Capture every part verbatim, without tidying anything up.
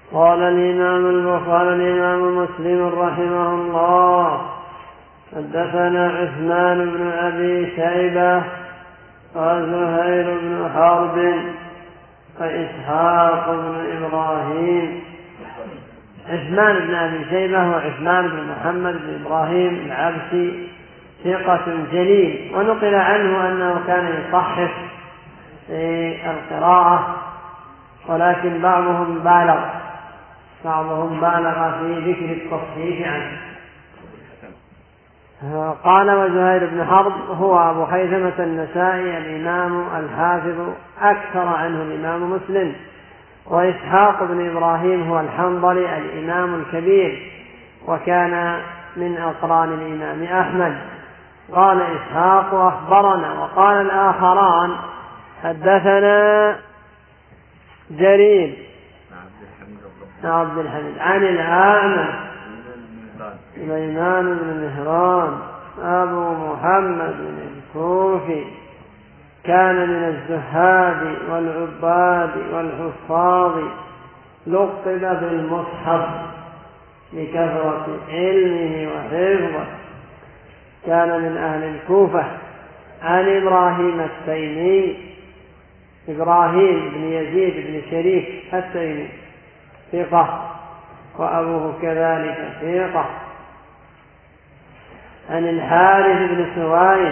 قال الإمام البخاري الإمام مسلم رحمه الله: حدثنا عثمان بن أبي شيبة وزهير بن حرب وإسحاق بن إبراهيم. عثمان بن أبي شيبة وعثمان بن محمد بن إبراهيم العبسي ثقة جليل، ونقل عنه أنه كان يصحح في القراءة، ولكن بعضهم بالغ بعضهم بالغ في ذكر التصحيح عنه. قال: وزهير بن حرب هو أبو خيثمة النسائي الإمام الحافظ، أكثر عنه الإمام مسلم. وإسحاق بن إبراهيم هو الحنظلي الإمام الكبير، وكان من أقران الإمام أحمد. قال إسحاق: أخبرنا. وقال الآخران: حدثنا جرير عبد الحميد عن الأعمش سليمان بن مهران أبو محمد الكوفي، كان من الزهاد والعباد والحفاظ، لقب بالمصحف لكثرة علمه وحفظه، كان من أهل الكوفة. عن إبراهيم التيمي إبراهيم بن يزيد بن شريك التيمي ثقة، وأبوه كذلك ثقة. عن الحارث بن سويد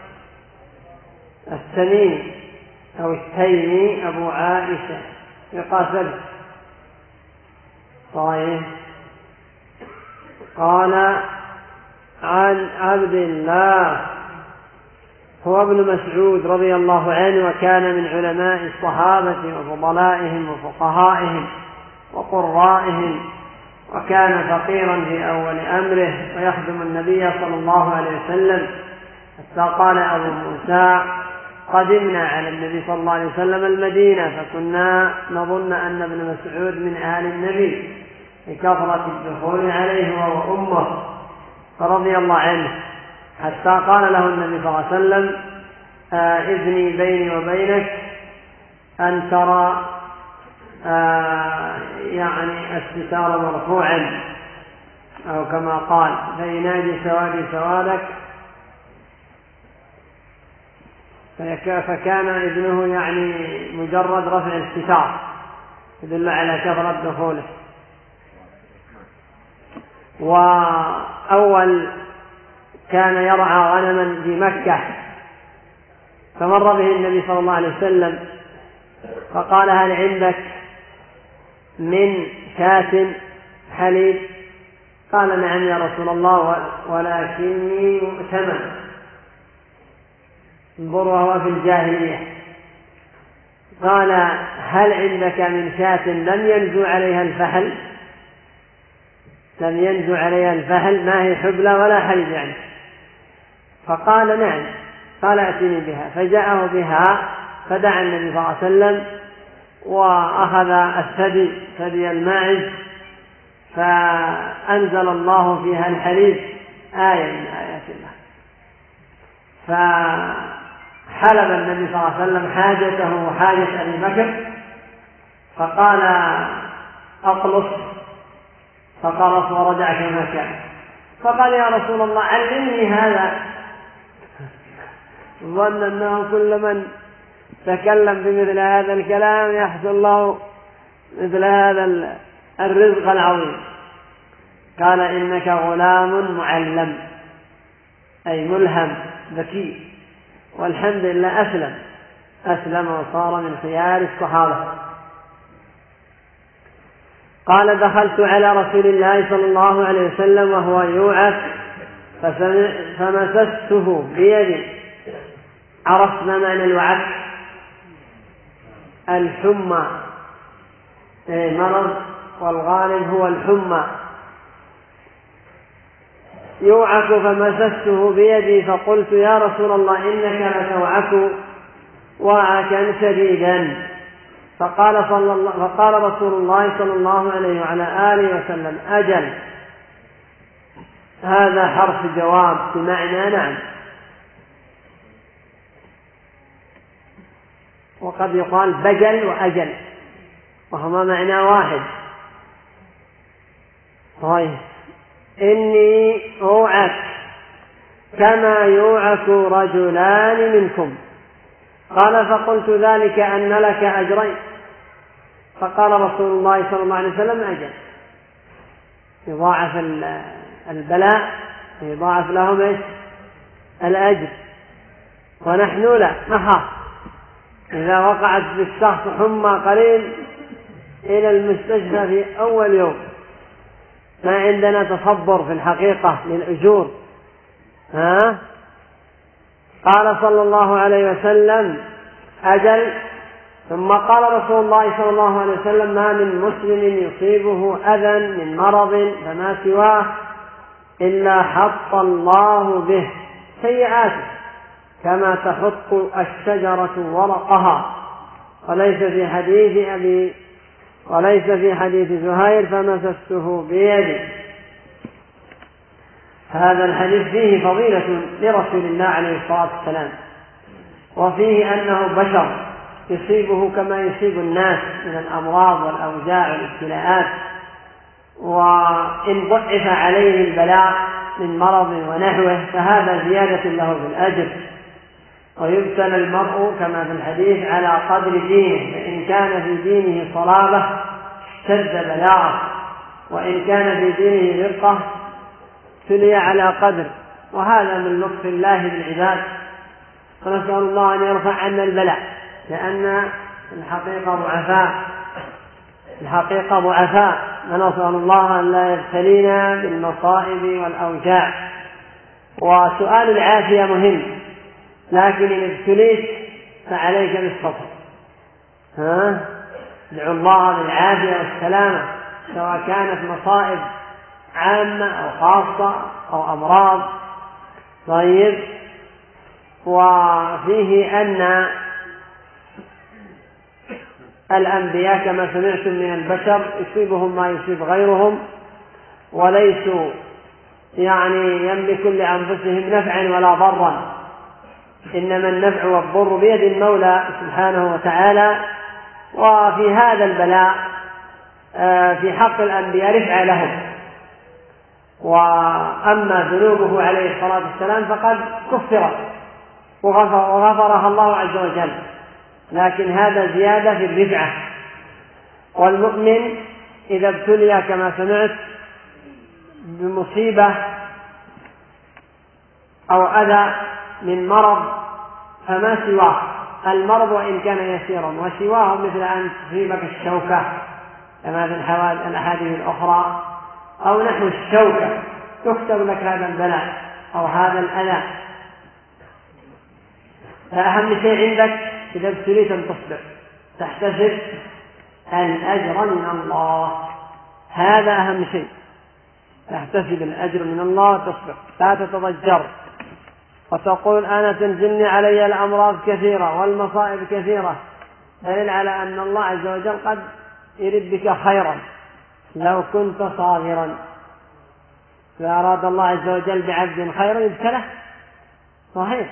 التميمي أو التيمي أبو عائشة ثقة ثبت. طيب. قال: عن عبد الله هو ابن مسعود رضي الله عنه، وكان من علماء الصحابة وفضلائهم وفقهائهم وقرائهم، وكان فقيرا في أول أمره ويخدم النبي صلى الله عليه وسلم، حتى قال أبو موسى: قدمنا على النبي صلى الله عليه وسلم المدينة، فكنا نظن أن ابن مسعود من آل النبي لكثرة الدخول عليه وهو أمه فرضي الله عنه، حتى قال له النبي صلى الله عليه وسلم: إذني بيني وبينك أن ترى آه يعني الستار مرفوعا، أو كما قال: فينادي سوادي سوادك. فكان ابنه يعني مجرد رفع الستار يدل على كثرة دخوله. وأول كان يرعى غنما في مكة، فمر به النبي صلى الله عليه وسلم فقال: هل عندك من شاة حليب؟ قال: نعم يا رسول الله، ولكني مؤتمن. انظر وهو في الجاهلية. قال: هل عندك من شاة لم ينزو عليها الفحل؟ لم ينزو عليها الفحل، ما هي حبلى ولا حليب يعني. فقال: نعم. قال: أتني بها. فجاءه بها، فدعا النبي صلى الله عليه وسلم، وأخذ الثدي ثدي الماعز، فأنزل الله فيها الحليب، آية من آيات الله. فحلب النبي صلى الله عليه وسلم حاجته وحاجة أبي بكر، فقال: أقلص، فقلص ورجع كما كان. فقال: يا رسول الله علمني هذا. ظن أنه كل من تكلم بمثل هذا الكلام يحصل له مثل هذا الرزق العظيم. قال: إنك غلام معلم، أي ملهم ذكي. والحمد لله أسلم أسلم وصار من خيار الصحابة. قال: دخلت على رسول الله صلى الله عليه وسلم وهو يوعك، فمسسته بيدي. عرفنا معنى الوعك؟ الحمى، مرض، والغالب هو الحمى. يوعك فمسسته بيدي، فقلت: يا رسول الله إنك لتوعك وعكا شديدا. فقال, صلى الله فقال رسول الله صلى الله عليه وعلى آله وسلم: أجل. هذا حرف جواب بمعنى نعم، وقد يقال بجل وأجل وهما معنى واحد. طيب إني أوعك كما يوعك رجلان منكم. قال فقلت ذلك أن لك أجرين. فقال رسول الله صلى الله عليه وسلم أجل، يضاعف البلاء يضاعف لهم الأجر، ونحن لا نخاف إذا وقعت بالشخص حمى قليل إلى المستشفى في أول يوم، ما عندنا تصبر في الحقيقة للأجور. ها؟ قال صلى الله عليه وسلم أجل. ثم قال رسول الله صلى الله عليه وسلم ما من مسلم يصيبه أذى من مرض فما سواه إلا حط الله به سيئاته كما تحط الشجرة ورقها. وليس في حديث أبي وليس في حديث زهير فمسسته بيدي. هذا الحديث فيه فضيلة لرسول الله عليه الصلاة والسلام، وفيه أنه بشر يصيبه كما يصيب الناس من الأمراض والأوجاع والابتلاءات، وإن ضعف عليه البلاء من مرض ونحوه فهذا زيادة له في الأجر. ويبتلى المرء كما في الحديث على قدر دينه، فإن كان في دينه صلابة اشتد بلاءه، وإن كان في دينه رقة ابتلي على قدر. وهذا من لطف الله بالعباد، ونسأل الله أن يرفع عنا البلاء، لأن الحقيقة ضعفاء الحقيقة ضعفاء ونسأل الله أن لا يبتلينا بالمصائب والأوجاع. وسؤال العافية مهم، لكن إن ابتليت فعليك بالصبر. ها؟ ادعو الله بالعافية والسلامة، سواء كانت مصائب عامة أو خاصة أو أمراض. طيب، وفيه أن الأنبياء كما سمعتم من البشر يصيبهم ما يصيب غيرهم، وليسوا يعني يملكون لأنفسهم نفعا ولا ضرا، إنما النفع والضر بيد المولى سبحانه وتعالى. وفي هذا البلاء في حق الأنبياء رفع لهم، وأما ذنوبه عليه الصلاة والسلام فقد كفرت وغفرها الله عز وجل، لكن هذا زيادة في الرفعة. والمؤمن إذا ابتلي كما سمعت بمصيبة أو أذى من مرض فما سواه، المرض وإن كان يسيرا، وسواه مثل أن تصيبك الشوكة كما في الأحاديث الأخرى، أو نحو الشوكة تكتب لك هذا البلاء أو هذا الأذى. فأهم شيء عندك إذا ابتليت أن تصبر، تحتسب الأجر من الله، هذا أهم شيء، تحتسب الأجر من الله تصبر، لا تتضجر وتقول أنا تنزلني علي الأمراض كثيرة والمصائب كثيرة، دليل على أن الله عز وجل قد يريد بك خيرا لو كنت صابرا. فأراد الله عز وجل بعبد خيرا يبتله، صحيح.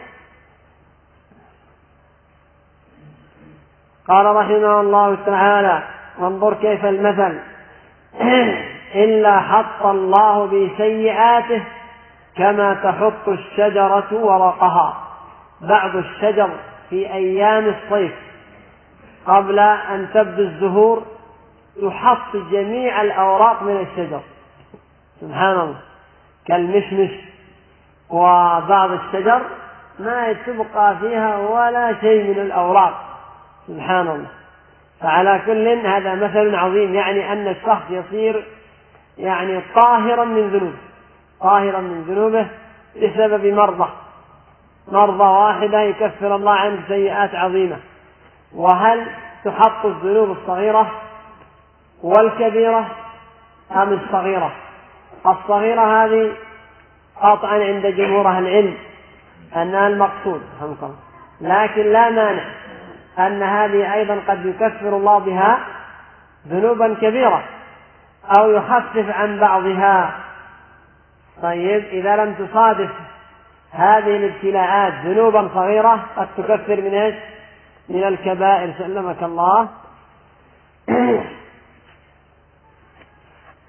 قال رحمه الله تعالى وانظر كيف المثل إلا حط الله بسيئاته كما تحط الشجرة ورقها. بعض الشجر في أيام الصيف قبل أن تبدو الزهور يحط جميع الأوراق من الشجر، سبحان الله، كالمشمش وبعض الشجر ما تبقى فيها ولا شيء من الأوراق، سبحان الله. فعلى كل هذا مثل عظيم، يعني أن الشخص يصير يعني طاهرا من ذنوبه طاهرا من ذنوبه بسبب مرضى مرضى واحدة يكفر الله عنه سيئات عظيمة. وهل تحط الذنوب الصغيرة والكبيرة أم الصغيرة؟ الصغيرة هذه قطعا عند جمهور أهل العلم أنها المقصود، لكن لا مانع أن هذه أيضا قد يكفر الله بها ذنوبا كبيرة أو يخفف عن بعضها. طيب، إذا لم تصادف هذه الابتلاءات ذنوبا صغيرة قد تكفر من ايش؟ من الكبائر، سلمك الله.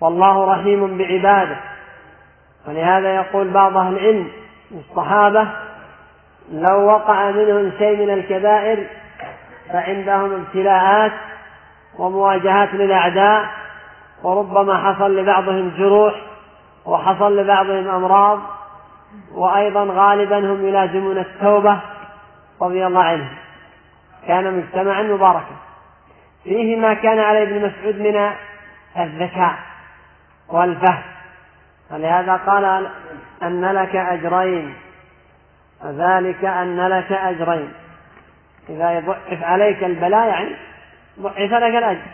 والله رحيم بعباده. ولهذا يقول بعض أهل العلم الصحابة لو وقع منهم شيء من الكبائر فعندهم ابتلاءات ومواجهات للأعداء، وربما حصل لبعضهم جروح وحصل لبعضهم أمراض، وأيضا غالبا هم يلازمون التوبة رضي الله عنهم. كان مجتمعا مباركا فيه ما كان عليه ابن مسعود من الذكاء والفهم، ولهذا قال أن لك أجرين، وذلك أن لك أجرين، إذا يضعف عليك البلاء يعني ضعف لك الأجر.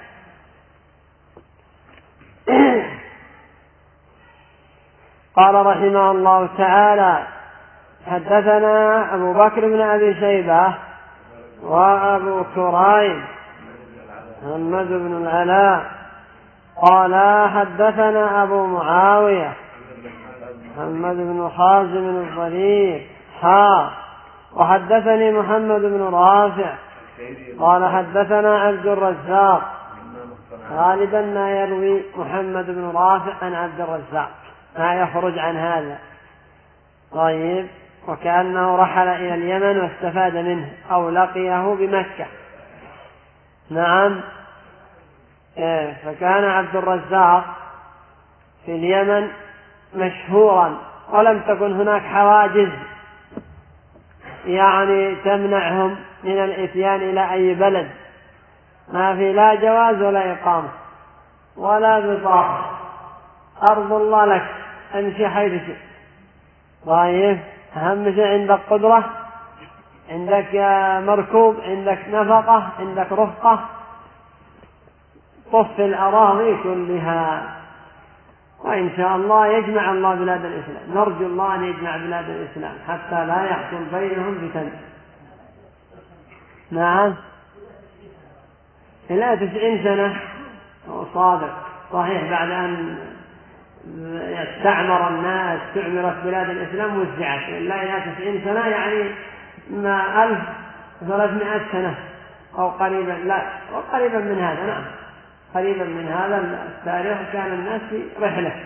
قال رحمه الله تعالى: حدثنا أبو بكر بن أبي شيبة وأبو كريم محمد بن العلاء قال حدثنا أبو معاوية محمد بن حازم الضرير حا وحدثني محمد بن رافع قال حدثنا عبد الرزاق. غالبا ما يروي محمد بن رافع عن عبد الرزاق ما يخرج عن هذا. طيب، وكأنه رحل إلى اليمن واستفاد منه أو لقيه بمكة. نعم، إيه، فكان عبد الرزاق في اليمن مشهورا، ولم تكن هناك حواجز يعني تمنعهم من الإتيان إلى أي بلد، ما في لا جواز ولا إقامة ولا بطاقة، أرض الله لك، امشي حيث شئت. طيب، أهم شيء عندك قدرة، عندك مركوب، عندك نفقة، عندك رفقة، طف الأراضي كلها. وإن شاء الله يجمع الله بلاد الإسلام، نرجو الله أن يجمع بلاد الإسلام حتى لا يحصل بينهم فتن. نعم، إلى تسعين سنة صادق صحيح، بعد أن استعمر الناس استعمرت بلاد الإسلام وزعت، إلا إلى تسعين سنة يعني ما ألف ثلاثمائة سنة أو قريبا، لا قريبا من هذا. نعم، قريبا من هذا التاريخ، كان الناس في رحلة.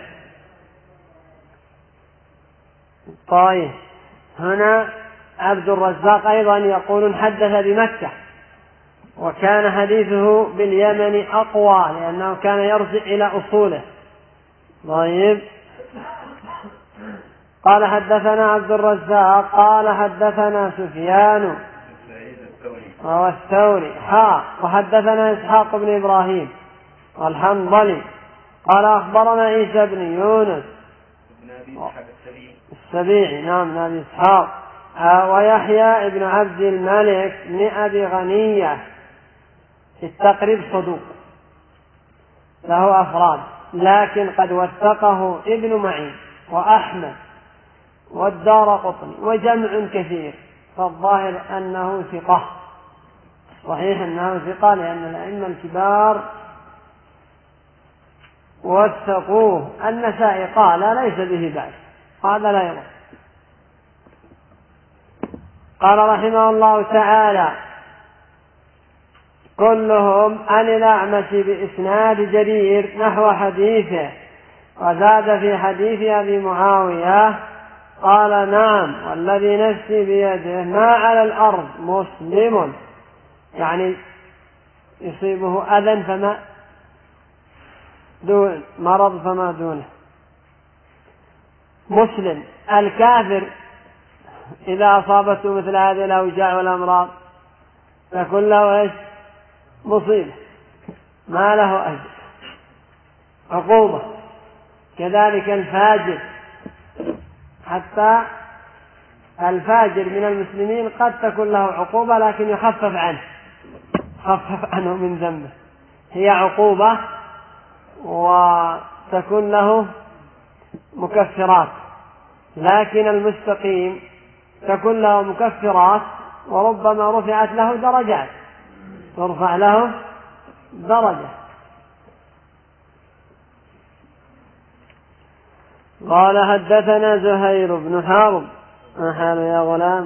طيب، هنا عبد الرزاق أيضا يقول حدث بمكة، وكان حديثه باليمن أقوى لأنه كان يرجع إلى أصوله. طيب، قال حدثنا عبد الرزاق قال حدثنا سفيان والثوري حا وحدثنا إسحاق بن إبراهيم الحنظلي قال أخبرنا عيسى بن يونس السبيعي نعم نبي إسحاق ويحيى بن عبد الملك بن أبي غنية في التقريب صدوق له أفراد، لكن قد وثقه ابن معين وأحمد والدارقطني وجمع كثير، فالظاهر أنه ثقة. صحيح أنه ثقة لأن الأئمة الكبار وثقوه. النسائي قال ليس به بأس، هذا لا يضر. قال رحمه الله تعالى: كلهم عن الأعمش بإسناد جرير نحو حديثه، وزاد في حديث أبي معاوية قال: نعم والذي نفسي بيده ما على الأرض مسلم، يعني يصيبه أذى فما دون مرض فما دونه مسلم. الكافر إذا أصابته مثل هذه الأوجاع والأمراض فكل له إيش؟ مصيبة، ما له أجر، عقوبة. كذلك الفاجر، حتى الفاجر من المسلمين قد تكون له عقوبة لكن يخفف عنه يخفف عنه من ذنبه، هي عقوبة وتكون له مكفرات. لكن المستقيم تكون له مكفرات وربما رفعت له درجات، ترفع له درجة. قال حدثنا زهير بن حرب ما حاله يا غلام؟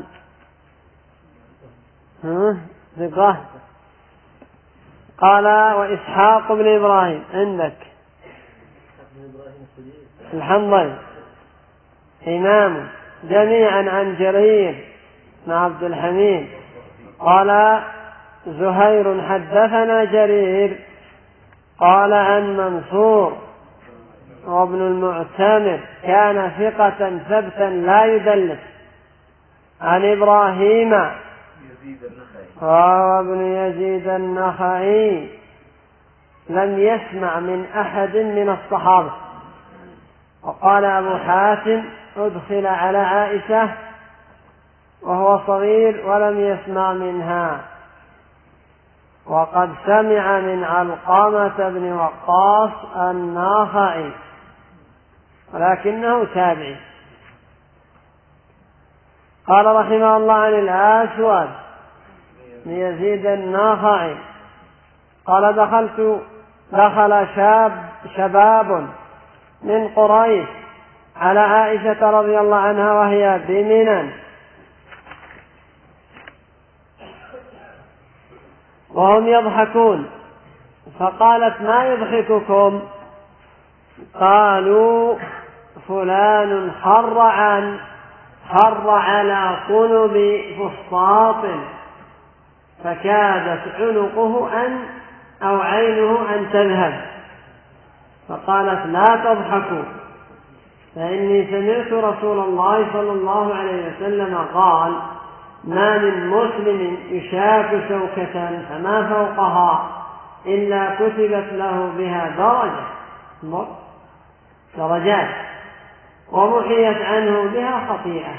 ثقة. قال وإسحاق بن إبراهيم عندك الحنظلي إمام جميعا عن جرير بن عبد الحميد قال زهير حدثنا جرير قال عن منصور وابن المعتمر كان ثقة ثبتا لا يدلس عن إبراهيم وابن يزيد النخعي لم يسمع من أحد من الصحابة. وقال أبو حاتم أدخل على عائشة وهو صغير ولم يسمع منها، وقد سمع من علقمة بن وقاص النخعي ولكنه تابعي. قال رحمه الله عن الأسود بن يزيد النخعي قال دخلت دخل شاب شباب من قريش على عائشة رضي الله عنها وهي بمنى وهم يضحكون، فقالت ما يضحككم؟ قالوا فلان خر عن خر على طنب فسطاط فكادت عنقه أن أو عينه أن تذهب. فقالت لا تضحكوا فإني سمعت رسول الله صلى الله عليه وسلم قال ما من مسلم يشاك شوكة فما فوقها إلا كتبت له بها درجة درجات ومحيت عنه بها خطيئة.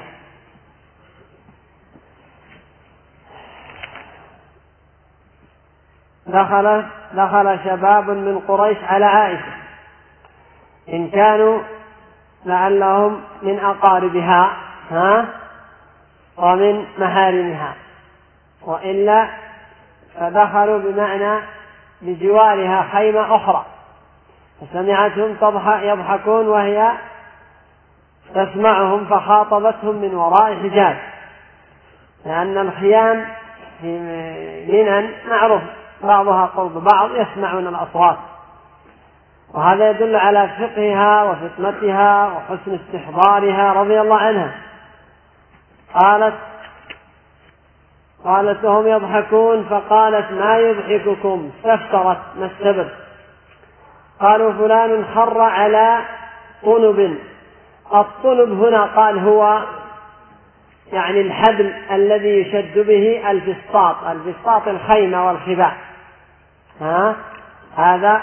دخل, دخل شباب من قريش على عائشة إن كانوا لعلهم من أقاربها ها ومن محارمها، وإلا فدخلوا بمعنى بجوارها خيمة أخرى، فسمعتهم يضحكون وهي تسمعهم فخاطبتهم من وراء حجاب، لأن الخيام في منى معروف بعضها قرب بعض يسمعون الأصوات، وهذا يدل على فقهها وفطنتها وحسن استحضارها رضي الله عنها. قالت قالت لهم يضحكون فقالت ما يضحككم؟ استفسرت ما السبب؟ قالوا فلان خر على طنب. الطنب هنا قال هو يعني الحبل الذي يشد به الفسطاط، الفسطاط الخيمة والخباء، ها هذا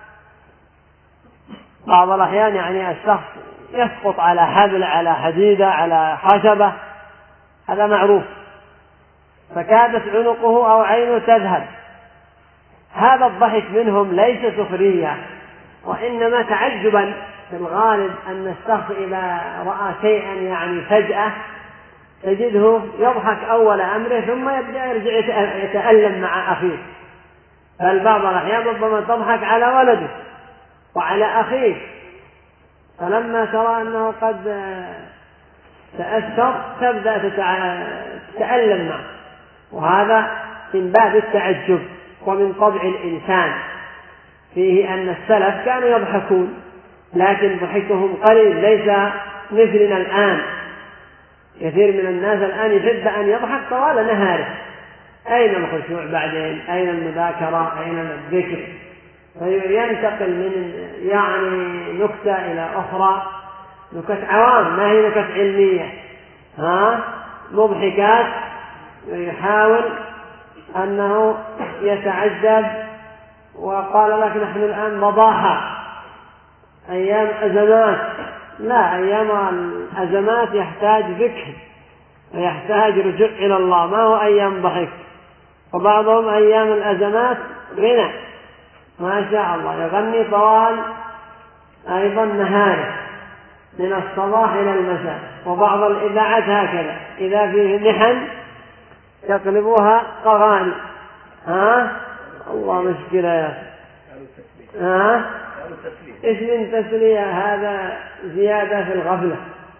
بعض الأحيان يعني الشخص يسقط على حبل على حديدة على خشبة، هذا معروف. فكادت عنقه أو عينه تذهب. هذا الضحك منهم ليس سخرية وإنما تعجبا، في الغالب أن الشخص إذا رأى شيئا يعني فجأة تجده يضحك أول أمره ثم يبدأ يرجع يتألم مع أخيه، بل بعض الأحيان ربما تضحك على ولده وعلى أخيه، فلما ترى أنه قد تأثر تبدأ تتألم معه، وهذا من باب التعجب ومن طبع الإنسان، فيه أن السلف كانوا يضحكون لكن ضحكهم قليل ليس مثلنا الآن. كثير من الناس الآن يحب أن يضحك طوال نهاره، أين الخشوع بعدين؟ أين المذاكرة؟ أين الذكر؟ فينتقل من يعني نكتة إلى أخرى، نكت عوام ما هي نكت علمية، ها مضحكات، يحاول أنه يتعجب. وقال لك نحن الآن مضاحة أيام أزمات، لا، أيام الأزمات يحتاج ذكر ويحتاج رجوع إلى الله، ما هو أيام ضحك. وبعضهم أيام الأزمات غنى ما شاء الله يغني طوال أيضا نهاره من الصباح إلى المساء. وبعض الإذاعات هكذا إذا فيه محن يقلبوها أغاني، ها الله مشكلة يا ها إيش من تسلية؟ هذا زيادة في الغفلة،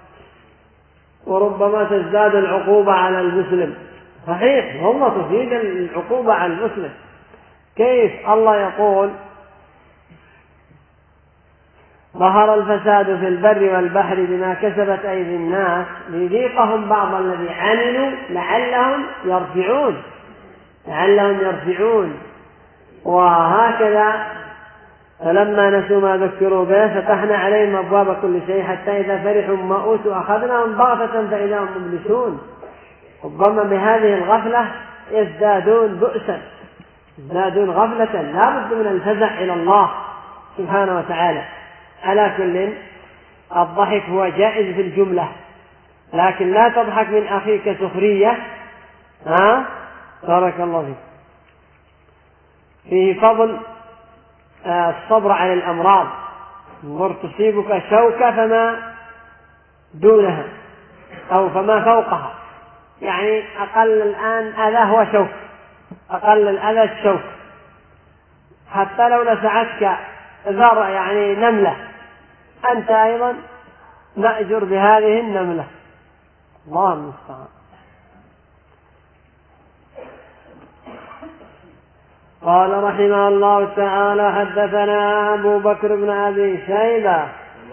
وربما تزداد العقوبة على المسلم. صحيح هم تزيد العقوبة على المسلم. كيف الله يقول ظهر الفساد في البر والبحر بما كسبت أيدي الناس ليذيقهم بعض الذي عملوا لعلهم يرجعون لعلهم يرجعون وهكذا فلما نسوا ما ذكروا به فتحنا عليهم أبواب كل شيء حتى إذا فرحوا ما أوتوا أخذناهم بغتة فإذا هم مبلسون. ربما بهذه الغفلة يزدادون بؤسا يزدادون غفلة لا بد من الفزع إلى الله سبحانه وتعالى. على كل الضحك هو جائز في الجملة، لكن لا تضحك من أخيك سخرية. ها بارك الله فيك. فيه فضل الصبر على الأمراض. انظر تصيبك شوكة فما دونها أو فما فوقها، يعني أقل الآن أذى هو شوك، أقل الأذى الشوك. حتى لو لسعتك ذرة يعني نملة أنت أيضا مأجر بهذه النملة. الله المستعان. قال رحمه الله تعالى حدثنا أبو بكر بن أبي شيبة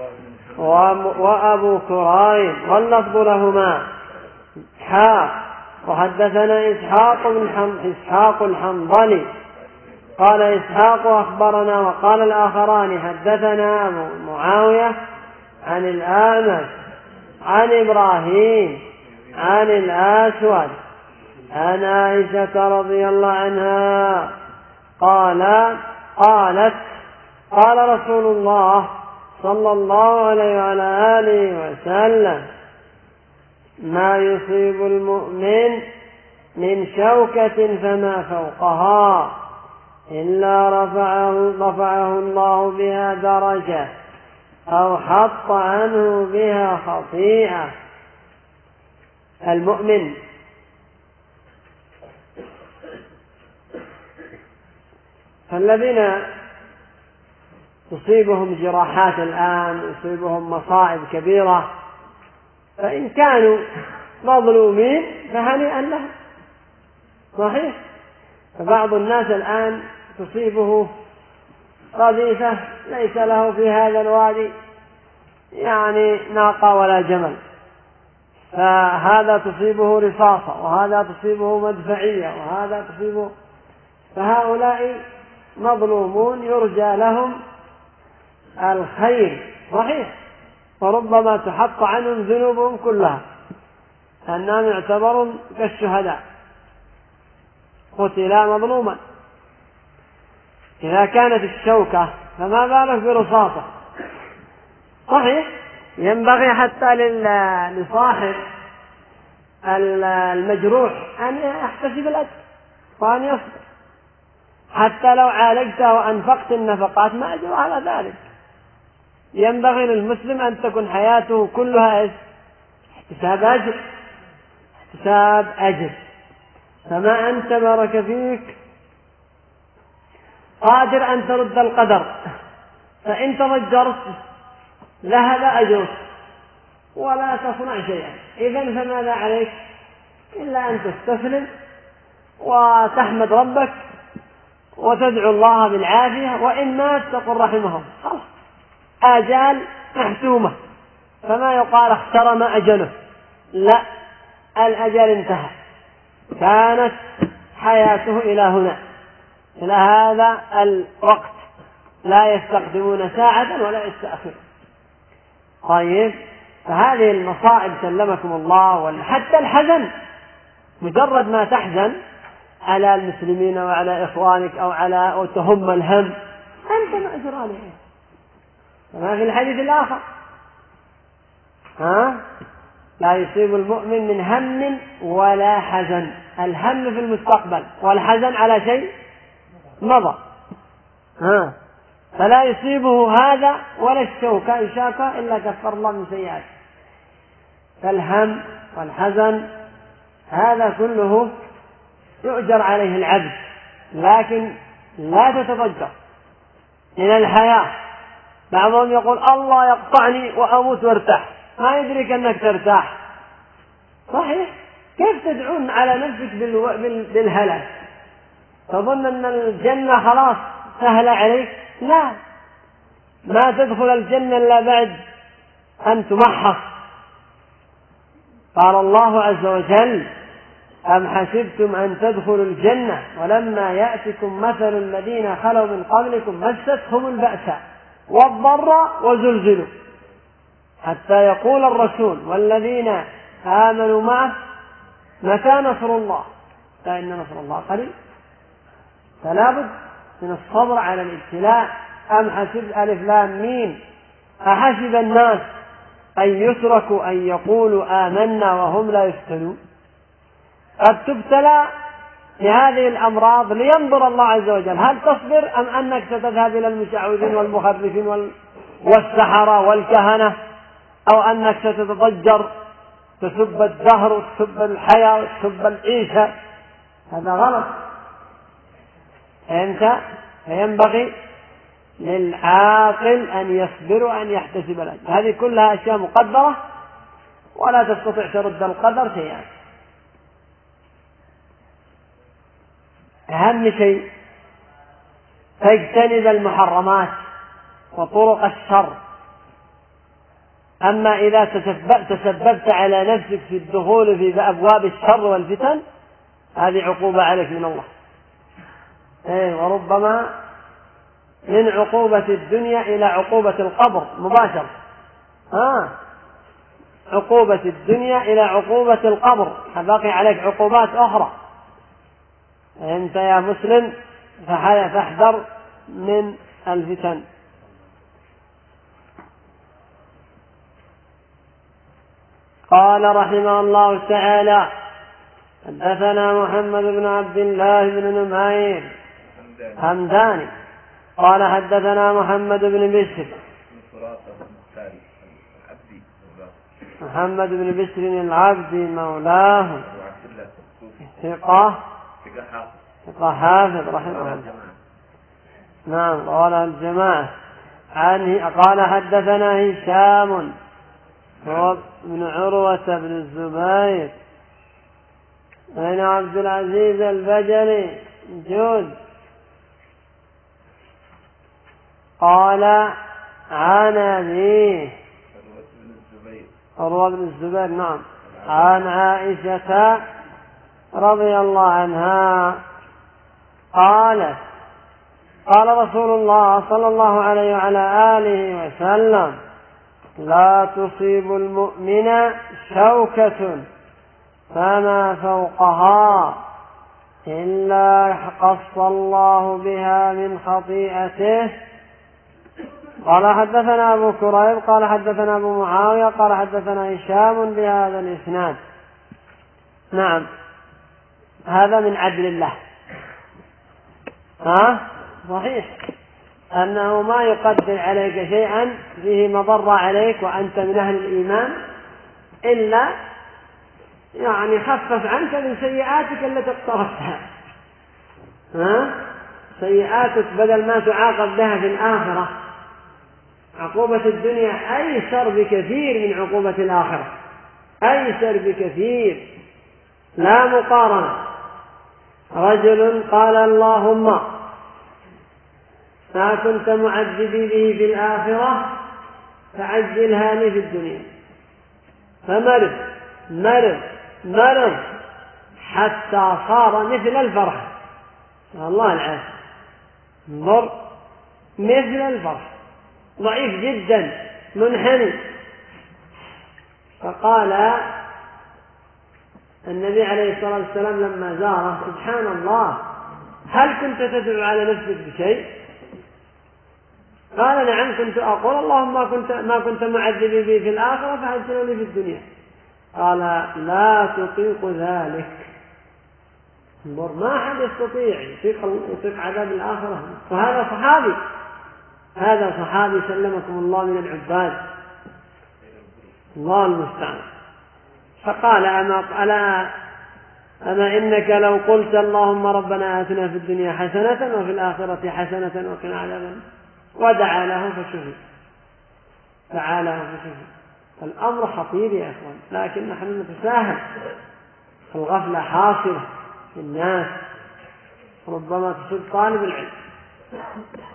وأبو كريم واللفظ لهما حاء وحدثنا إسحاق بن حم... إسحاق الحنظلي قال إسحاق أخبرنا وقال الآخران حدثنا أبو معاوية عن الأعمش عن إبراهيم عن الأسود عن عائشة رضي الله عنها قال قالت قال رسول الله صلى الله عليه وعلى آله وسلم ما يصيب المؤمن من شوكة فما فوقها إلا رفعه, رفعه الله بها درجة أو حط عنه بها خطيئة. المؤمن فالذين تصيبهم جراحات الآن يصيبهم مصائب كبيرة فإن كانوا مظلومين فهنيئا لهم صحيح. فبعض الناس الآن تصيبه قذيفة ليس له في هذا الوادي يعني ناقة ولا جمل، فهذا تصيبه رصاصة وهذا تصيبه مدفعية وهذا تصيبه، فهؤلاء مظلومون يرجى لهم الخير صحيح، وربما تحط عنهم ذنوبهم كلها أنهم يعتبرون كالشهداء قتلا مظلوما. إذا كانت الشوكة فما بالك برصاصة صحيح. ينبغي حتى لصاحب المجروح أن يحتسب الأجر وأن يصبر، حتى لو عالجته وأنفقت النفقات ما أجر على ذلك. ينبغي للمسلم أن تكون حياته كلها احتساب أجر احتساب أجر. فما أنت بارك فيك قادر أن ترد القدر، فإن تضجرت ذهب أجرك ولا تصنع شيئا. إذن فماذا عليك إلا أن تستسلم وتحمد ربك وتدعو الله بالعافية، وإن مات تقول رحمهم خلاص آجال محتومة، فما يقال اخترم أجله، لا، الأجل انتهى، كانت حياته إلى هنا إلى هذا الوقت، لا يستقدمون ساعة ولا يستأخرون. طيب فهذه المصائب سلمكم الله، حتى الحزن مجرد ما تحزن على المسلمين وعلى إخوانك أو على أو تهم الهم أنت مأجور عليه. كما في الحديث الآخر ها لا يصيب المؤمن من هم ولا حزن، الهم في المستقبل والحزن على شيء مضى، ها فلا يصيبه هذا ولا الشوكة إشاكة إلا كفر الله من سيئاته. فالهم والحزن هذا كله يؤجر عليه العبد، لكن لا تتضجر من الحياة. بعضهم يقول الله يقطعني وأموت وارتاح، ما يدرك أنك ترتاح صحيح. كيف تدعون على نفسك بالهلاك؟ تظن أن الجنة خلاص سهلة عليك؟ لا، ما تدخل الجنة إلا بعد أن تمحص. قال الله عز وجل: أم حسبتم أن تدخلوا الجنة ولما يأتكم مثل الذين خلوا من قبلكم مستهم البأساء والضراء وزلزلوا حتى يقول الرسول والذين آمنوا معه متى نصر الله، فإن نصر الله قريب. فلا بد من الصبر على الابتلاء. أم حسب ألف لام ميم أحسب الناس أن يتركوا أن يقولوا آمنا وهم لا يفتنون. قد تبتلى بهذه الأمراض لينظر الله عز وجل هل تصبر أم أنك ستذهب إلى المشعوذين والمخرفين والسحرة والكهنة، أو أنك ستتضجر تسب الدهر وتسب الحياة وتسب العيشة. هذا غلط. فأنت فينبغي للعاقل أن يصبر وأن يحتسب الأجر. هذه كلها أشياء مقدرة ولا تستطيع ترد القدر شيئا. أهم شيء تجتنب المحرمات وطرق الشر. أما إذا تسببت على نفسك في الدخول في أبواب الشر والفتن هذه عقوبة عليك من الله. إيه، وربما من عقوبة الدنيا إلى عقوبة القبر مباشرة. آه. عقوبة الدنيا إلى عقوبة القبر، باقي عليك عقوبات أخرى. أنت يا مسلم فاحذر من الفتن. قال رحمه الله تعالى: حدثنا محمد بن عبد الله بن نمير همداني قال حدثنا محمد بن بشر محمد بن بشر العبدي مولاه ثقة ثقة حافظ رحمه الله. نعم، قال الجماعة عنه. قال حدثنا هشام هو بن عروة بن الزبير بن عبد العزيز البجلي جود. قال عن أبيه عروة بن الزبير نعم عن عائشة رضي الله عنها قالت: قال رسول الله صلى الله عليه وعلى آله وسلم: لا تصيب المؤمن شوكة فما فوقها إلا قص الله بها من خطيئته. قال حدثنا أبو كريب قال حدثنا أبو معاوية قال حدثنا هشام بهذا الإسناد. نعم، هذا من عدل الله. ها صحيح أنه ما يقدر عليك شيئا فيه مضرة عليك وأنت من أهل الإيمان إلا يعني خفف عنك من سيئاتك التي اقترفتها. ها سيئاتك بدل ما تعاقب بها في الآخرة، عقوبة الدنيا أيسر بكثير من عقوبة الآخرة، أيسر بكثير لا مقارنة. رجل قال: اللهم ما كنت معذبي به في الآخرة فعجلها لي في الدنيا، فمرض مرض مرض حتى صار مثل الفرح. الله العافية، انظر، مثل الفرح، ضعيف جدا منحني. فقال النبي عليه الصلاة والسلام لما زاره: سبحان الله، هل كنت تدعو على نفسك بشيء؟ قال: نعم، كنت أقول اللهم ما كنت, ما كنت معذبي بي في الآخرة فعجلني في الدنيا. قال: لا تطيق ذلك. انظر، ما أحد يستطيع يطيق, يطيق عذاب الآخرة. وهذا صحابي، هذا صحابي سلمكم الله من العباد، الله المستعان. فقال: أما, ألا أما إنك لو قلت اللهم ربنا آتنا في الدنيا حسنة وفي الآخرة حسنة وقنا عذاب النار، ودعا له فشفي، دعا له فشفي. الأمر خطير يا إخوان، لكن نحن نتساهل، الغفلة حاصلة في الناس، ربما تصيب طالب العلم